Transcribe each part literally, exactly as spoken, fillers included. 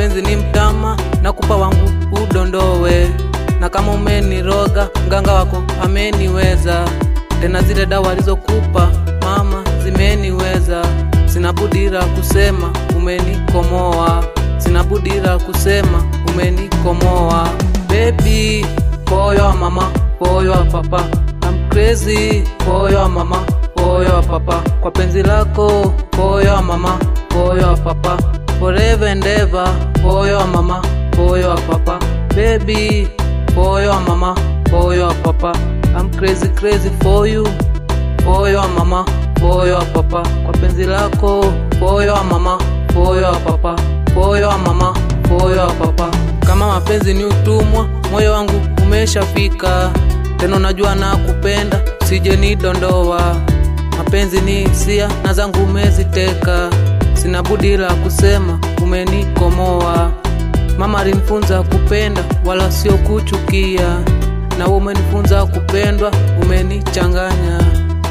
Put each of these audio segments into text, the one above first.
mapenzi ni mtama, nakupa wangu udondowe. Na kama umeniroga, mganga wako ameniweza. Tena zile dawa alizokupa mama zimeniweza. Sina budi la kusema umenikomoa. Sina budi la kusema umenikomoa. Baby, for your mama, for your papa, I'm crazy for your mama, for your papa. Kwa penzi lako, for your mama, for your papa, forever and ever, for your mama, for your papa. Baby, for your mama, for your papa, I'm crazy crazy for you, for your mama, for your papa. Kwa penzi lako, for your mama, for your papa, for your mama, for your papa. Kama mapenzi ni utumwa, moyo wangu umeshafika. Tena najua nakupenda, usije nidondoa. Mapenzi ni hisia na zangu umeziteka. Sina budi la kusema umenikomoa. Mama alinifunza kupenda wala sio kuchukia. Na wewe umenifunza kupendwa, umenichanganya.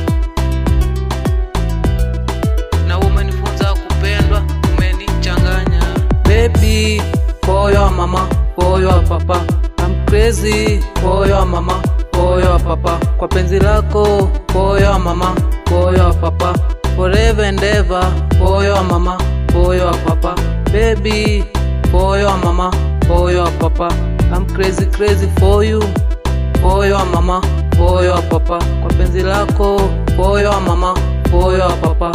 Na wewe umenifunza kupendwa, umenichanganya. Baby, for your mama, for your papa, I'm crazy for your mama, for your papa. Kwa penzi lako, for your mama, for your papa, forever and ever, for your mama, for your papa. Baby, for your mama, for your papa, I'm crazy crazy for you, for your mama, for your papa. Kwa penzi lako, for your mama, for your papa.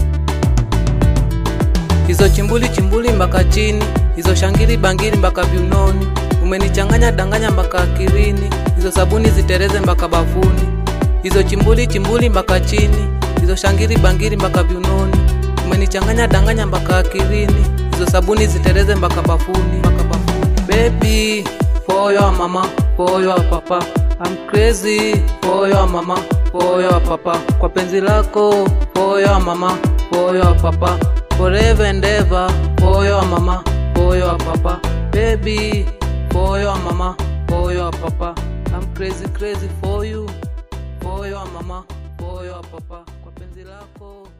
Hizo chimbuli chimbuli mpaka chini, hizo shangiri bangiri mpaka viunoni. Umenichanganya danganya mpaka akilini, hizo sabuni zitereze mpaka bafuni. Hizo chimbuli chimbuli mpaka chini, hizo shangiri bangiri mpaka viunoni. Umenichanganya danganya mpaka akilini, hizo sabuni zitereze mpaka bafuni, mpaka bafuni. Baby, for your mama, for your papa, I'm crazy for your mama, for your papa. Kwa penzi lako, for your mama, for your papa, forever and ever, for your mama, for your papa. Baby, for your mama, for your papa, I'm crazy crazy for you, for your mama, for your papa. Kwa penzi lako.